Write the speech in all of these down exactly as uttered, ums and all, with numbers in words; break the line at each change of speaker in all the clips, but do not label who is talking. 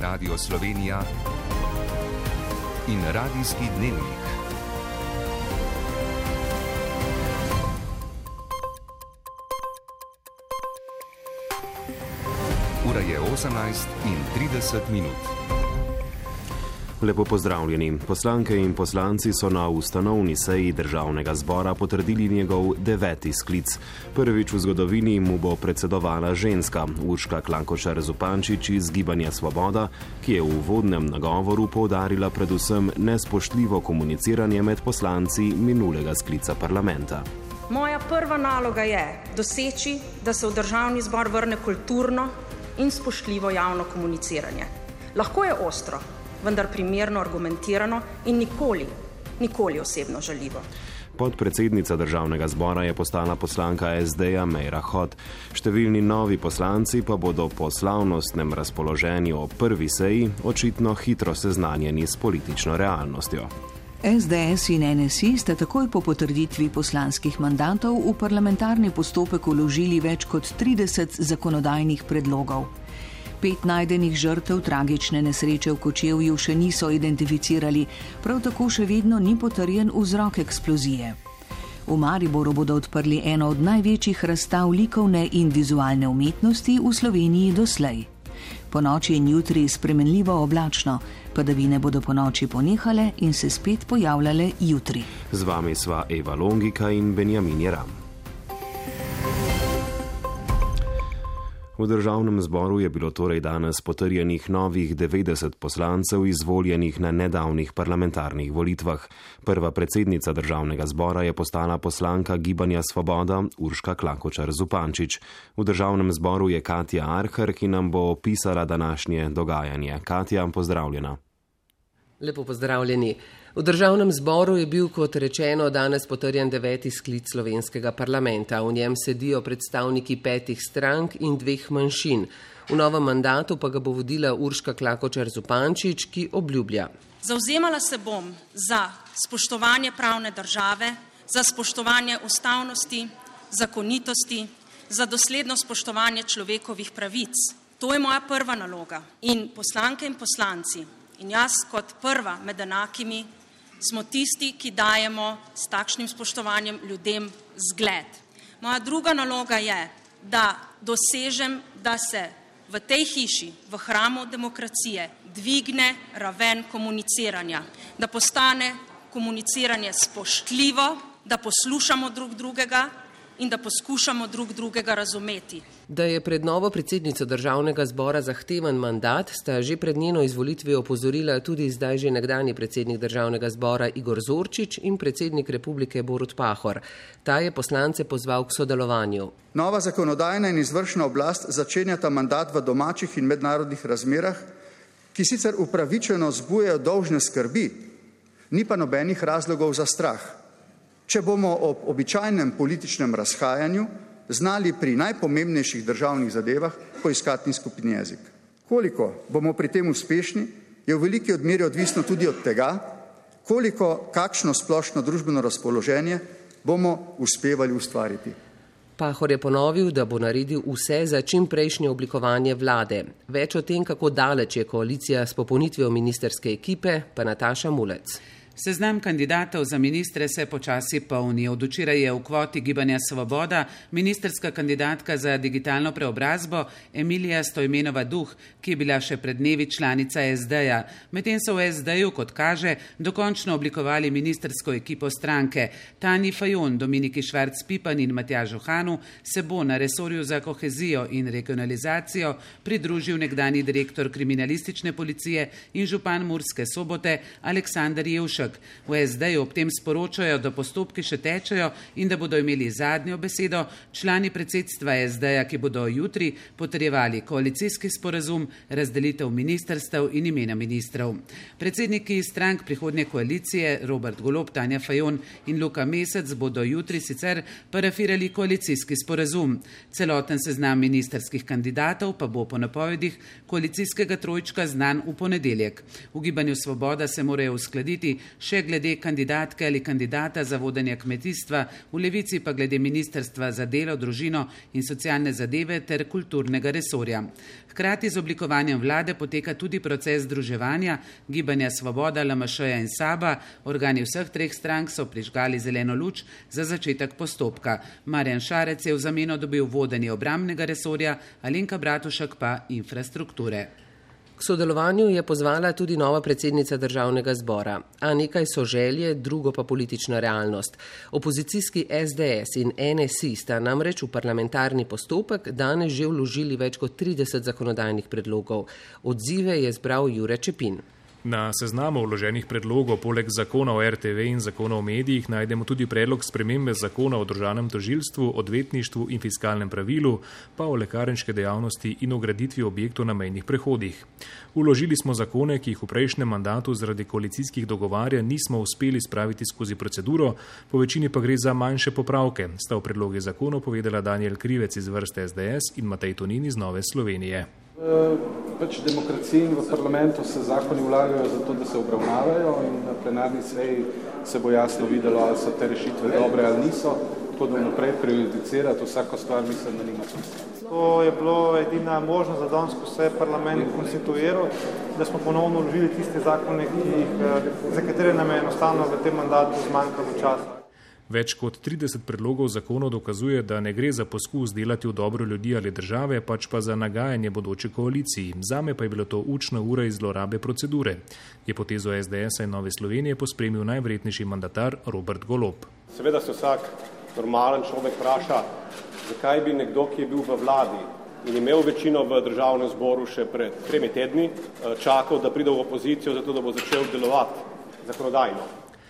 Radio Slovenija in Radijski dnevnik. Ura je osemnajst in trideset minut.
Lepo pozdravljeni. Poslanke in poslanci so na ustanovni seji Državnega zbora potrdili njegov deveti sklic. Prvič v zgodovini mu bo predsedovala ženska, Urška Klakočar Zupančič iz Gibanja Svoboda, ki je v uvodnem nagovoru poudarila predvsem nespoštljivo komuniciranje med poslanci minulega sklica parlamenta.
Moja prva naloga je doseči, da se v Državni zbor vrne kulturno in spoštljivo javno komuniciranje. Lahko je ostro, vendar primerno argumentirano in nikoli, nikoli osebno žaljivo.
Podpredsednica Državnega zbora je postala poslanka es de-ja Meira Hot. Številni novi poslanci pa bodo po slavnostnem razpoloženju o prvi seji očitno hitro seznanjeni s politično realnostjo.
es de es in en es i sta takoj po potrditvi poslanskih mandatov v parlamentarni postopek vložili več kot trideset zakonodajnih predlogov. Pet najdenih žrtev tragične nesreče v Kočevju še niso identificirali, prav tako še vedno ni potrjen vzrok eksplozije. V Mariboru bodo odprli eno od največjih razstav likovne in vizualne umetnosti v Sloveniji doslej. Po noči in jutri spremenljivo oblačno, padavine bodo po noči ponehale in se spet pojavljale jutri.
Z vami sva Eva Longika in Benjamin Jeram. V Državnem zboru je bilo torej danes potrjenih novih devetdeset poslancev izvoljenih na nedavnih parlamentarnih volitvah. Prva predsednica Državnega zbora je postala poslanka Gibanja Svoboda Urška Klakočar Zupančič. V Državnem zboru je Katja Arhar, ki nam bo opisala današnje dogajanje. Katja, pozdravljena.
Lepo pozdravljeni. V Državnem zboru je bil, kot rečeno, danes potrjen deveti sklic slovenskega parlamenta. V njem sedijo predstavniki petih strank in dveh manjšin. V novem mandatu pa ga bo vodila Urška Klakočar Zupančič, ki obljublja.
Zavzemala se bom za spoštovanje pravne države, za spoštovanje ustavnosti, zakonitosti, za dosledno spoštovanje človekovih pravic. To je moja prva naloga. In poslanke in poslanci, in jaz kot prva med enakimi, smo tisti, ki dajemo s takšnim spoštovanjem ljudem zgled. Moja druga naloga je, da dosežem, da se v tej hiši, v hramu demokracije, dvigne raven komuniciranja, da postane komuniciranje spoštljivo, da poslušamo drug drugega in da poskušamo drug drugega razumeti.
Da je pred novo predsednico Državnega zbora zahteven mandat, sta že pred njeno izvolitvijo opozorila tudi zdaj že nekdanji predsednik Državnega zbora Igor Zorčič in predsednik Republike Borut Pahor. Ta je poslance pozval k sodelovanju.
Nova zakonodajna in izvršna oblast začenjata mandat v domačih in mednarodnih razmerah, ki sicer upravičeno vzbujajo dolžne skrbi, ni pa nobenih razlogov za strah. Če bomo ob običajnem političnem razhajanju znali pri najpomembnejših državnih zadevah poiskati skupni jezik. Koliko bomo pri tem uspešni, je v veliki odmeri odvisno tudi od tega, koliko kakšno splošno družbeno razpoloženje bomo uspevali ustvariti.
Pahor je ponovil, da bo naredil vse za čim prejšnje oblikovanje vlade. Več o tem, kako daleč je koalicija s popolnitvijo ministrske ekipe, pa Nataša Mulec.
Seznam kandidatov za ministre se počasi polni. Od včeraj je v kvoti Gibanja Svoboda ministrska kandidatka za digitalno preobrazbo Emilija Stojmenova Duh, ki je bila še pred dnevi članica es de-ja. Medtem so v es de-ju, kot kaže, dokončno oblikovali ministrsko ekipo stranke. Tanji Fajon, Dominiki Švarc-Pipan in Matjažu Hanu se bo na resorju za kohezijo in regionalizacijo pridružil nekdanji direktor kriminalistične policije in župan Murske Sobote Aleksander Jevšek. V es de-ju ob tem sporočajo, da postopki še tečejo in da bodo imeli zadnjo besedo člani predsedstva es de-ja, ki bodo jutri potrjevali koalicijski sporazum, razdelitev ministrstev in imena ministrov. Predsedniki strank prihodnje koalicije Robert Golob, Tanja Fajon in Luka Mesec bodo jutri sicer parafirali koalicijski sporazum. Celoten seznam ministrskih kandidatov pa bo po napovedih koalicijskega trojčka znan v ponedeljek. V Gibanju Svoboda se morajo uskladiti še glede kandidatke ali kandidata za vodenje kmetijstva, v Levici pa glede ministrstva za delo, družino in socialne zadeve ter kulturnega resorja. Hkrati z oblikovanjem vlade poteka tudi proces združevanja Gibanja Svoboda, L M Š-ja in SAB-a. Organi vseh treh strank so prižgali zeleno luč za začetek postopka. Marjan Šarec je v zameno dobil vodenje obrambnega resorja, Alenka Bratušek pa infrastrukture.
K sodelovanju je pozvala tudi nova predsednica državnega zbora. A nekaj so želje, drugo pa politična realnost. Opozicijski S D S in N S I sta namreč v parlamentarni postopek danes že vložili več kot trideset zakonodajnih predlogov. Odzive je zbral Jure Čepin.
Na seznamu vloženih predlogov poleg zakona o R T V in zakona o medijih najdemo tudi predlog spremembe zakona o državnem tožilstvu, odvetništvu in fiskalnem pravilu, pa o lekarniške dejavnosti in o graditvi objektov na mejnih prehodih. Vložili smo zakone, ki jih v prejšnjem mandatu zaradi koalicijskih dogovarjanj nismo uspeli spraviti skozi proceduro, po večini pa gre za manjše popravke, sta v predlogi zakonov povedala Danijel Krivec iz vrste S D S in Matej Tonin iz Nove Slovenije.
Pač v demokraciji in v parlamentu se zakoni vlagajo zato, da se obravnavajo in na plenarni seji se bo jasno videlo, ali so te rešitve dobre ali niso, tako da naprej prejudicirati vsako stvar, mislim, da nima smisla.
To je bilo edina možnost, da danes, ko se je parlament konstituiral, da smo ponovno vložili tiste zakone, ki jih, za katere nam je enostavno v tem mandatu zmanjkalo časa.
Več kot trideset predlogov zakonov dokazuje, da ne gre za poskus delati v dobro ljudi ali države, pač pa za nagajanje bodoče koaliciji. Zame pa je bilo to učna ura iz zlorabe procedure. Je potezo S D S-a in Nove Slovenije pospremil najverjetnejši mandatar Robert Golob.
Seveda se vsak normalen človek vpraša, zakaj bi nekdo, ki je bil v vladi in imel večino v državnem zboru še pred tremi tedni, čakal, da pride v opozicijo, zato da bo začel delovati zakonodajno.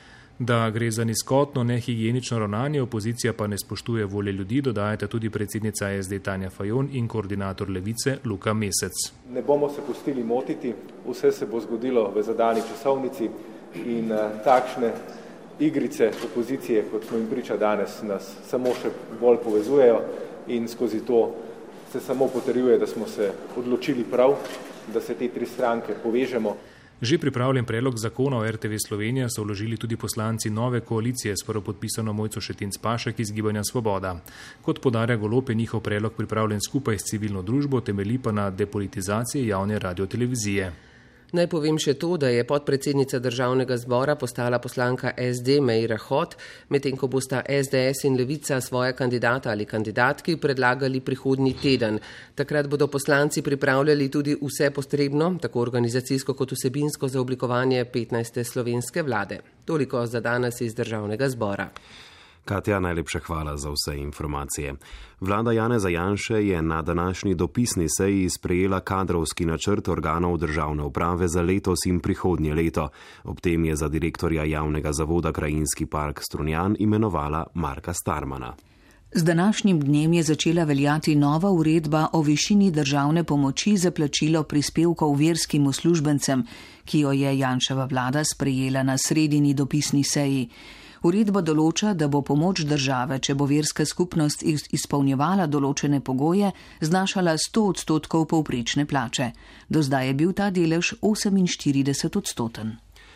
Da gre za nizkotno, nehigienično ravnanje, opozicija pa ne spoštuje volje ljudi, dodajata tudi predsednica S D Tanja Fajon in koordinator Levice Luka Mesec.
Ne bomo se pustili motiti, vse se bo zgodilo v zadani časovnici in uh, takšne igrice opozicije, kot smo jim priča danes, nas samo še bolj povezujejo in skozi to se samo potrjuje, da smo se odločili prav, da se te tri stranke povežemo.
Že pripravljen predlog zakona o R T V Slovenija so vložili tudi poslanci nove koalicije s prvopodpisano Mojco Šetinc Pašek iz Gibanja Svoboda. Kot podarja Golob, je njihov predlog pripravljen skupaj s civilno družbo, temelji pa na depolitizaciji javne radiotelevizije.
Naj povem še to, da je podpredsednica državnega zbora postala poslanka S D Meira Hot, medtem ko bosta S D S in Levica svoje kandidata ali kandidatki predlagali prihodnji teden. Takrat bodo poslanci pripravljali tudi vse potrebno, tako organizacijsko kot vsebinsko, za oblikovanje petnajste slovenske vlade. Toliko za danes iz državnega zbora.
Katja, najlepša hvala za vse informacije. Vlada Janeza Janše je na današnji dopisni seji sprejela kadrovski načrt organov državne uprave za letos in prihodnje leto. Ob tem je za direktorja javnega zavoda Krajinski park Strunjan imenovala Marka Starmana.
Z današnjim dnem je začela veljati nova uredba o višini državne pomoči za plačilo prispevkov verskim uslužbencem, ki jo je Janševa vlada sprejela na sredini dopisni seji. Uredba določa, da bo pomoč države, če bo verska skupnost izpolnjevala določene pogoje, znašala sto odstotkov povprečne plače. Do zdaj je bil ta delež oseminštirideset odstoten.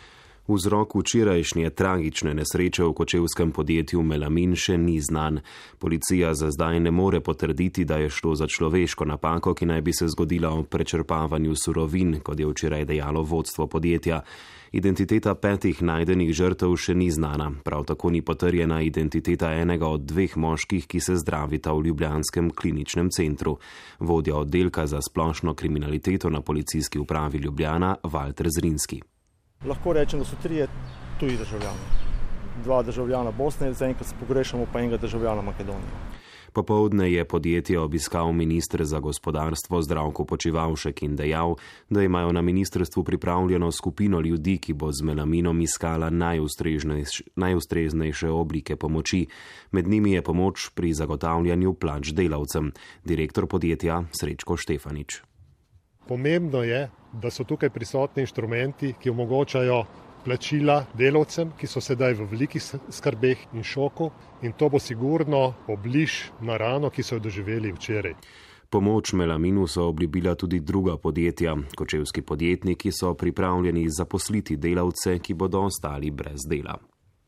Vzrok včerajšnje tragične nesreče v kočevskem podjetju Melamin še ni znan. Policija za zdaj ne more potrditi, da je šlo za človeško napako, ki naj bi se zgodila ob prečrpavanju surovin, kot je včeraj dejalo vodstvo podjetja. Identiteta petih najdenih žrtev še ni znana, prav tako ni potrjena identiteta enega od dveh moških, ki se zdravita v ljubljanskem kliničnem centru. Vodja oddelka za splošno kriminaliteto na policijski upravi Ljubljana, Valter Zrinski.
Lahko rečem, da so trije tuji državljani. Dva državljana Bosne, zaenkrat pogrešamo pa enega državljana Makedonije.
Popoldne je podjetje obiskal minister za gospodarstvo Zdravko Počivalšek in dejal, da imajo na ministrstvu pripravljeno skupino ljudi, ki bo z Melaminom iskala najustreznejše oblike pomoči. Med njimi je pomoč pri zagotavljanju plač delavcem. Direktor podjetja Srečko Štefanič.
Pomembno je, da so tukaj prisotni inštrumenti, ki omogočajo plačila delavcem, ki so sedaj v velikih skrbeh in šoku, in to bo sigurno obliž na rano, ki so jo doživeli včeraj.
Pomoč Melaminu so obljubila tudi druga podjetja. Kočevski podjetniki so pripravljeni zaposliti delavce, ki bodo ostali brez dela.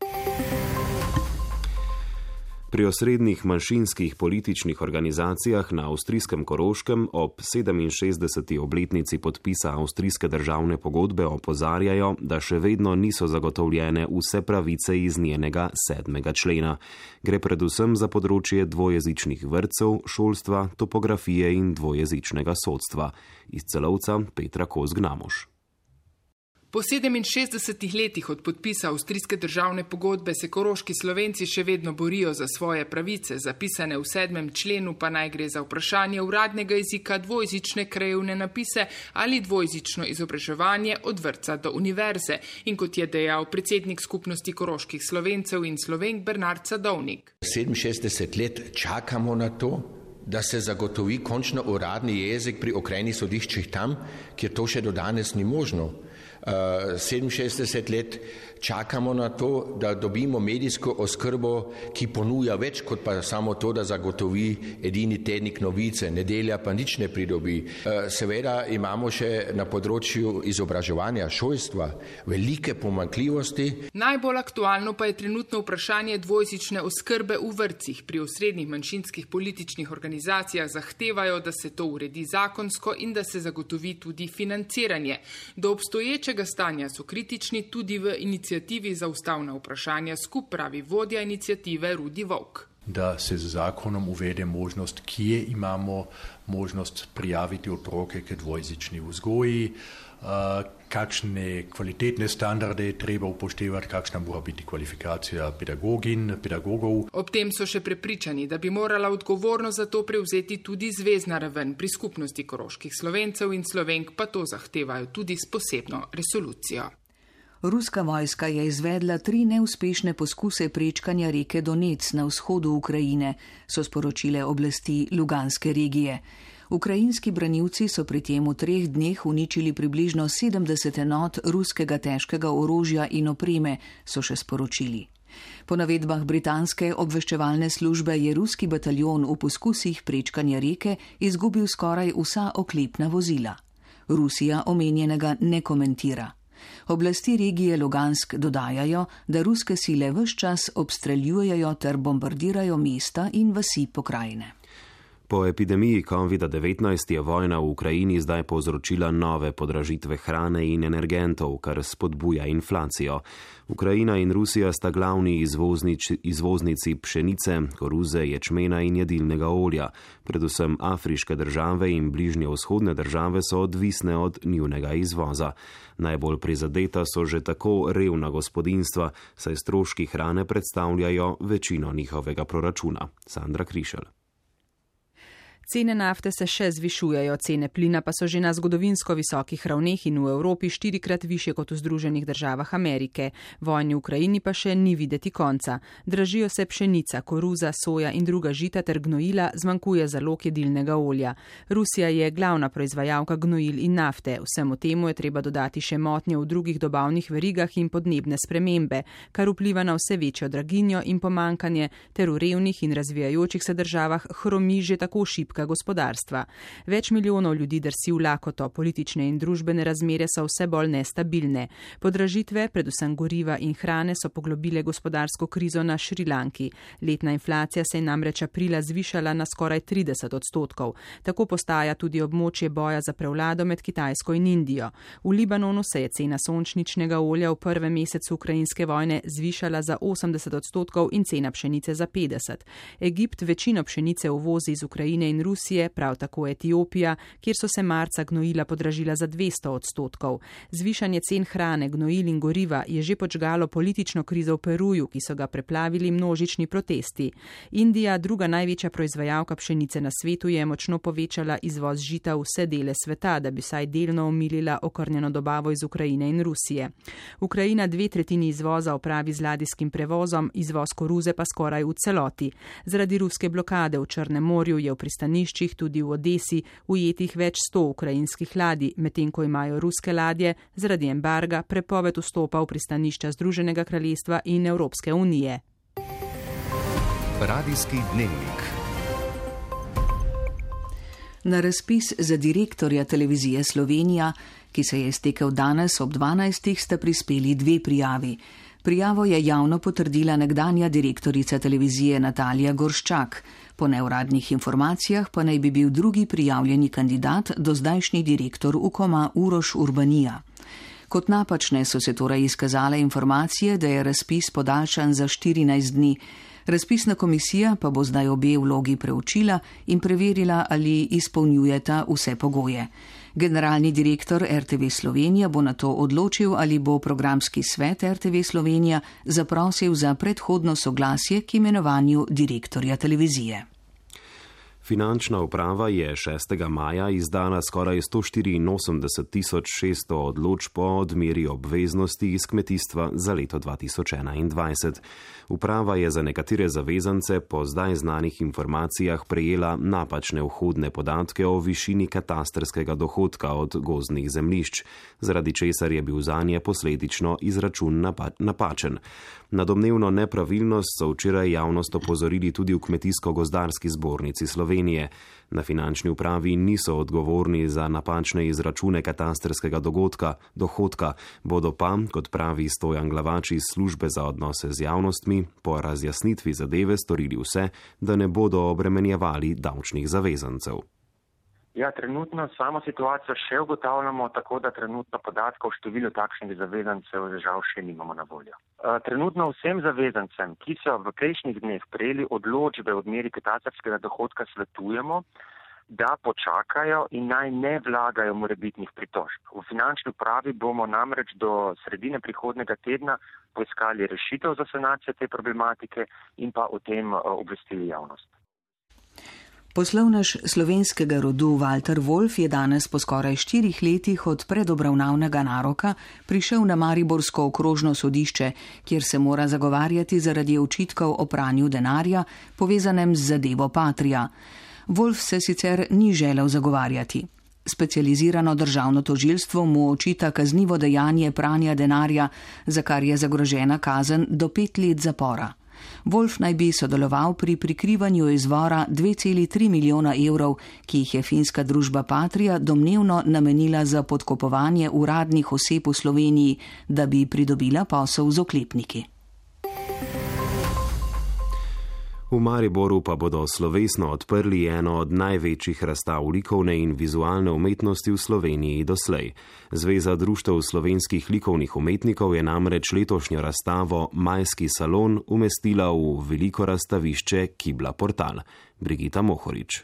Pri osrednjih manjšinskih političnih organizacijah na avstrijskem Koroškem ob sedeminšestdeseti obletnici podpisa avstrijske državne pogodbe opozarjajo, da še vedno niso zagotovljene vse pravice iz njenega sedmega člena. Gre predvsem za področje dvojezičnih vrtcev, šolstva, topografije in dvojezičnega sodstva. Iz Celovca Petra Kos-Gnamuš.
Po sedeminšestdesetih letih od podpisa avstrijske državne pogodbe se koroški Slovenci še vedno borijo za svoje pravice, zapisane v sedmem členu pa naj gre za vprašanje uradnega jezika, dvojezične krajevne napise ali dvojezično izobraževanje od vrtca do univerze. In kot je dejal predsednik skupnosti koroških Slovencev in Slovenk Bernard Sadovnik.
sedeminšestdeset let čakamo na to, da se zagotovi končno uradni jezik pri okrajnih sodiščih tam, kjer to še do danes ni možno. Uh, sedeminšestdeset let čakamo na to, da dobimo medijsko oskrbo, ki ponuja več kot pa samo to, da zagotovi edini tednik Novice, Nedelja pa nič ne pridobi. Uh, seveda imamo še na področju izobraževanja šolstva velike pomanjkljivosti.
Najbolj aktualno pa je trenutno vprašanje dvojezične oskrbe v vrtcih. Pri osrednjih manjšinskih političnih organizacijah zahtevajo, da se to uredi zakonsko in da se zagotovi tudi financiranje. Do obstoječega stanja so kritični tudi v inicijativi za ustavna vprašanja skup, pravi vodja inicijative Rudi Volk.
Da se z zakonom uvede možnost, kje imamo možnost prijaviti otroke k dvojezični vzgoji, kakšne kvalitetne standarde je treba upoštevati, kakšna mora biti kvalifikacija pedagogin, pedagogov.
Ob tem so še prepričani, da bi morala odgovornost za to prevzeti tudi zvezna raven. Pri skupnosti koroških Slovencev in Slovenk pa to zahtevajo tudi s posebno resolucijo.
Ruska vojska je izvedla tri neuspešne poskuse prečkanja reke Donec na vzhodu Ukrajine, so sporočile oblasti Luganske regije. Ukrajinski branilci so pri tem v treh dneh uničili približno sedemdeset enot ruskega težkega orožja in opreme, so še sporočili. Po navedbah britanske obveščevalne službe je ruski bataljon v poskusih prečkanja reke izgubil skoraj vsa oklepna vozila. Rusija omenjenega ne komentira. Oblasti regije Lugansk dodajajo, da ruske sile ves čas obstreljujejo ter bombardirajo mesta in vasi pokrajine.
Po epidemiji kovida devetnajst je vojna v Ukrajini zdaj povzročila nove podražitve hrane in energentov, kar spodbuja inflacijo. Ukrajina in Rusija sta glavni izvoznici, izvoznici pšenice, koruze, ječmena in jedilnega olja. Predvsem afriške države in bližnje vzhodne države so odvisne od njunega izvoza. Najbolj prizadeta so že tako revna gospodinjstva, saj stroški hrane predstavljajo večino njihovega proračuna. Sandra Krišelj.
Cene nafte se še zvišujejo, cene plina pa so že na zgodovinsko visokih ravneh in v Evropi štirikrat više kot v Združenih državah Amerike. Vojni v Ukrajini pa še ni videti konca. Dražijo se pšenica, koruza, soja in druga žita ter gnojila, zmanjkuje zalog jedilnega olja. Rusija je glavna proizvajalka gnojil in nafte. Vsemu temu je treba dodati še motnje v drugih dobavnih verigah in podnebne spremembe, kar vpliva na vse večjo draginjo in pomankanje ter v revnih in razvijajočih se državah hromi že tako šibka gospodarstva. Več milijonov ljudi drsi v lakoto, politične in družbene razmere so vse bolj nestabilne. Podražitve, predvsem goriva in hrane, so poglobile gospodarsko krizo na Šrilanki. Letna inflacija se je namreč aprila zvišala na skoraj trideset odstotkov. Tako postaja tudi območje boja za prevlado med Kitajsko in Indijo. V Libanonu se je cena sončničnega olja v prvem mesecu ukrajinske vojne zvišala za osemdeset odstotkov in cena pšenice za petdeset. Egipt večino pšenice uvozi iz Ukrajine in Rusije, prav tako Etiopija, kjer so se marca gnojila podražila za dvesto odstotkov. Zvišanje cen hrane, gnojil in goriva je že počgalo politično krizo v Peruju, ki so ga preplavili množični protesti. Indija, druga največja proizvajalka pšenice na svetu, je močno povečala izvoz žita v vse dele sveta, da bi saj delno omilila okrnjeno dobavo iz Ukrajine in Rusije. Ukrajina dve tretjini izvoza opravi z ladijskim prevozom, izvoz koruze pa skoraj v celoti. Zaradi ruske blokade v Črnem morju je v pristaniščih, tudi v Odesi, ujetih več sto ukrajinskih ladij, medtem ko imajo ruske ladje zaradi embarga prepoved vstopa v pristanišča Združenega kraljestva in Evropske unije.
Radijski dnevnik.
Na razpis za direktorja Televizije Slovenija, ki se je iztekel danes ob dvanajstih, sta prispeli dve prijavi. Prijavo je javno potrdila nekdanja direktorica televizije Natalija Gorščak. Po neuradnih informacijah pa naj bi bil drugi prijavljeni kandidat dozdajšnji direktor Ukoma Uroš Urbanija. Kot napačne so se torej izkazale informacije, da je razpis podaljšan za štirinajst dni. Razpisna komisija pa bo zdaj obe vlogi preučila in preverila, ali izpolnjujeta vse pogoje. Generalni direktor R T V Slovenija bo nato odločil, ali bo programski svet R T V Slovenija zaprosil za predhodno soglasje k imenovanju direktorja televizije.
Finančna uprava je šestega maja izdala skoraj sto štiriinosemdeset tisoč šeststo odločb o odmeri obveznosti iz kmetijstva za leto dva tisoč enaindvajset. Uprava je za nekatere zavezance po zdaj znanih informacijah prejela napačne vhodne podatke o višini katastrskega dohodka od gozdnih zemljišč, zaradi česar je bil zanje posledično izračun napa- napačen. Na domnevno nepravilnost so včeraj javnost opozorili tudi v Kmetijsko-gozdarski zbornici Slovenije. Na finančni upravi niso odgovorni za napačne izračune katastrskega dogodka, dohodka, bodo pa, kot pravi Stojan Glavač iz službe za odnose z javnostmi, po razjasnitvi zadeve storili vse, da ne bodo obremenjevali davčnih zavezancev.
Ja, trenutno samo situacijo še ugotavljamo, tako da trenutno podatkov o številu takšnih zavezancev žal še nimamo na voljo. Trenutno vsem zavezancem, ki so v prejšnjih dneh prejeli odločbe o odmeri katastrskega dohodka, svetujemo, da počakajo in naj ne vlagajo morebitnih pritožb. V finančni upravi bomo namreč do sredine prihodnega tedna poiskali rešitev za sanacijo te problematike in pa o tem obvestili javnost.
Poslovnež slovenskega rodu Walter Wolf je danes po skoraj štirih letih od predobravnavnega naroka prišel na mariborsko okrožno sodišče, kjer se mora zagovarjati zaradi očitkov o pranju denarja, povezanem z zadevo Patria. Wolf se sicer ni želel zagovarjati. Specializirano državno tožilstvo mu očita kaznivo dejanje pranja denarja, za kar je zagrožena kazen do pet let zapora. Wolf naj bi sodeloval pri prikrivanju izvora dve celi tri milijona evrov, ki jih je finska družba Patria domnevno namenila za podkupovanje uradnih oseb v Sloveniji, da bi pridobila posel z oklepniki.
V Mariboru pa bodo slovesno odprli eno od največjih razstav likovne in vizualne umetnosti v Sloveniji doslej. Zveza društev slovenskih likovnih umetnikov je namreč letošnjo razstavo Majski salon umestila v veliko razstavišče Kibla Portal. Brigita Mohorič.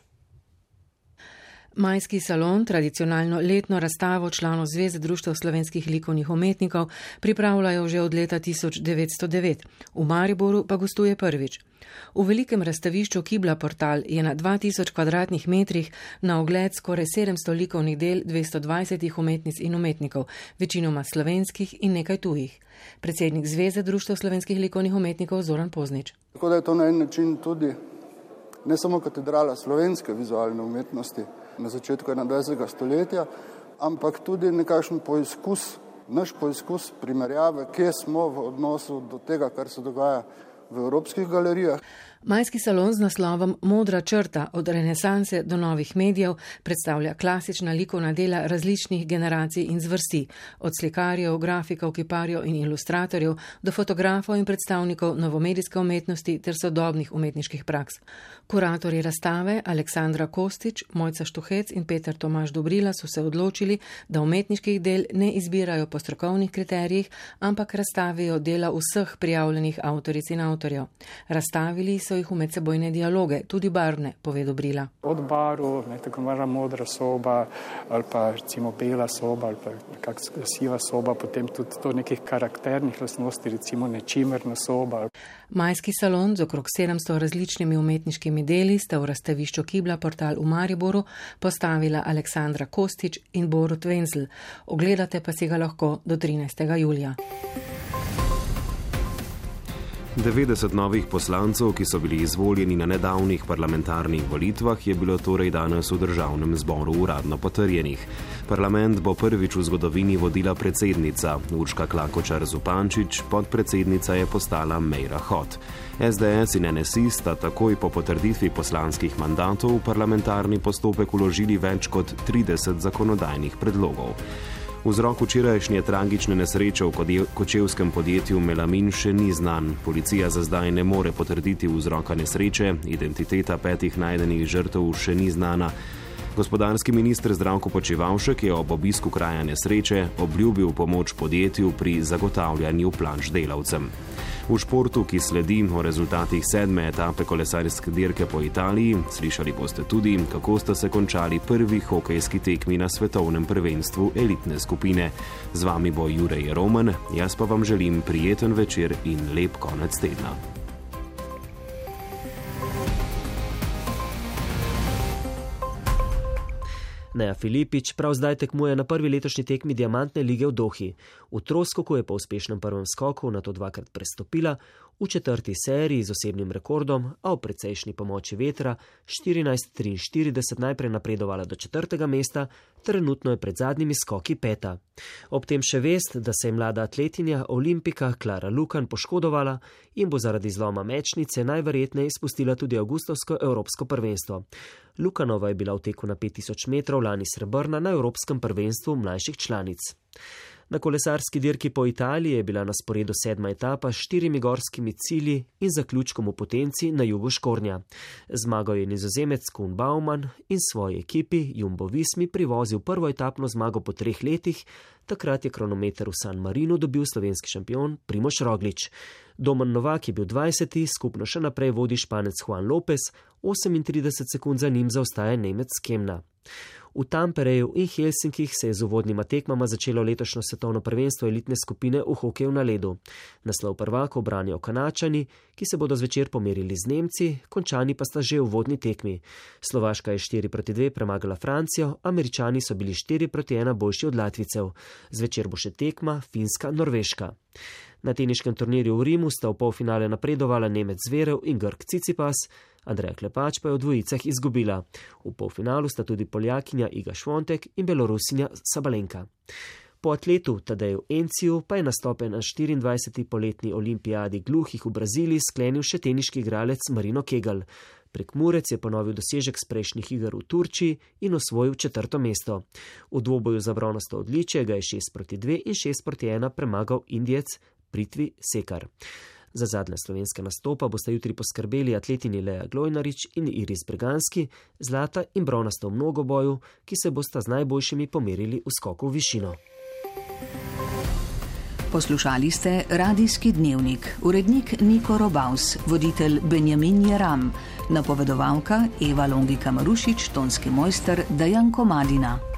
Majski salon, tradicionalno letno razstavo članov Zveze društev slovenskih likovnih umetnikov, pripravljajo že od leta tisoč devetsto devet. V Mariboru pa gostuje prvič. V velikem razstavišču Kibla Portal je na dva tisoč kvadratnih metrih na ogled skoraj sedemsto likovnih del dvesto dvajset umetnic in umetnikov, večinoma slovenskih in nekaj tujih. Predsednik Zveze društev slovenskih likovnih umetnikov Zoran Poznič.
Tako da je to na en način tudi ne samo katedrala slovenske vizualne umetnosti na začetku enaindvajsetega stoletja, ampak tudi nekakšen poizkus, naš poizkus primerjave, kje smo v odnosu do tega, kar se dogaja v evropskih galerijah.
Majski salon z naslovom Modra črta od renesanse do novih medijev predstavlja klasična likovna dela različnih generacij in zvrsti, od slikarjev, grafikov, kiparjev in ilustratorjev do fotografov in predstavnikov novomedijske umetnosti ter sodobnih umetniških praks. Kuratorji razstave Aleksandra Kostič, Mojca Štuhec in Peter Tomaž Dobrila so se odločili, da umetniških del ne izbirajo po strokovnih kriterijih, ampak razstavijo dela vseh prijavljenih avtoric in avtorjev. Razstavili so jih v medsebojne dialoge, tudi barvne, pove Dobrila.
Od barv, tako imenovana modra soba, ali pa recimo bela soba, ali pa nekakšna siva soba, potem tudi to nekih karakternih lastnosti, recimo nečimerna soba.
Majski salon z okrog sedemsto različnimi umetniškimi deli sta v razstavišču Kibla Portal v Mariboru postavila Aleksandra Kostič in Borut Wenzel. Ogledate pa si ga lahko do trinajstega julija.
devetdeset novih poslancev, ki so bili izvoljeni na nedavnih parlamentarnih volitvah, je bilo torej danes v državnem zboru uradno potrjenih. Parlament bo prvič v zgodovini vodila predsednica Urška Klakočar Zupančič, podpredsednica je postala Meira Hot. es de es in en es i sta takoj po potrditvi poslanskih mandatov v parlamentarni postopek vložili več kot trideset zakonodajnih predlogov. Vzrok včerajšnje tragične nesreče v kočevskem podjetju Melamin še ni znan. Policija za zdaj ne more potrditi vzroka nesreče, identiteta petih najdenih žrtev še ni znana. Gospodarski minister Zdravko Počivalšek je ob obisku kraja nesreče obljubil pomoč podjetju pri zagotavljanju planč delavcem. V športu, ki sledi o rezultatih sedme etape kolesarske dirke po Italiji, slišali boste tudi, kako sta se končali prvi hokejski tekmi na svetovnem prvenstvu elitne skupine. Z vami bo Jure Jeroman, jaz pa vam želim prijeten večer in lep konec tedna.
Neja Filipič prav zdaj tekmuje na prvi letošnji tekmi diamantne lige v Dohi. V troskoku je po uspešnem prvem skoku nato dvakrat prestopila, v četrti seriji z osebnim rekordom, a ob precejšnji pomoči vetra štirinajst triinštirideset najprej napredovala do četrtega mesta, trenutno je pred zadnjimi skoki peta. Ob tem še vest, da se je mlada atletinja olimpika Klara Lukan poškodovala in bo zaradi zloma mečnice najverjetneje izpustila tudi avgustovsko evropsko prvenstvo. Lukanova je bila v teku na pet tisoč metrov lani srebrna na evropskem prvenstvu mlajših članic. Na kolesarski dirki po Italiji je bila na sporedu sedma etapa s štirimi gorskimi cilji in zaključkom v Potenci na jugu Škornja. Zmagal je Nizozemec Koen Baumann in svoji ekipi Jumbo Vismi privozil prvo etapno zmago po treh letih, takrat je kronometer v San Marinu dobil slovenski šampion Primož Roglič. Domen Novak je bil dvajseti, skupno še naprej vodi Španec Juan Lopez, osemintrideset sekund za njim zaostaja Nemec Kemna. V Tampereju in Helsinkih se je z uvodnima tekmama začelo letošnjo svetovno prvenstvo elitne skupine v hokeju na ledu. Naslov prvakov branijo Kanačani, ki se bodo zvečer pomerili z Nemci, Končani pa sta že v uvodni tekmi. Slovaška je štiri proti dve premagala Francijo, Američani so bili štiri proti ena boljši od Latvijcev. Zvečer bo še tekma Finska-Norveška. Na teniškem turnirju v Rimu sta v polfinale napredovala Nemec Zverev in Grk Cicipas, Andreja Klepač pa je v dvojicah izgubila. V polfinalu sta tudi Poljakinja Iga Švontek in Belorusinja Sabalenka. Po atletu Tadeju Enciju pa je nastope na štiriindvajseti poletni olimpijadi gluhih v Braziliji sklenil še teniški igralec Marino Kegel. Prekmurec je ponovil dosežek z prejšnjih iger v Turčiji in osvojil četrto mesto. V dvoboju za bronasto odličje ga je šest proti dve in šest proti ena premagal Indijec Pritvi Sekar. Za zadnja slovenska nastopa bosta jutri poskrbeli atletini Lea Glojnarič in Iris Breganski, zlata in bronasto v mnogoboju, ki se bosta z najboljšimi pomerili v skoku v višino.
Poslušali ste Radijski dnevnik, urednik Niko Robaus, voditelj Benjamin Jeram, napovedovalka Eva Longika Marušič, tonski mojster Dejan Komadina.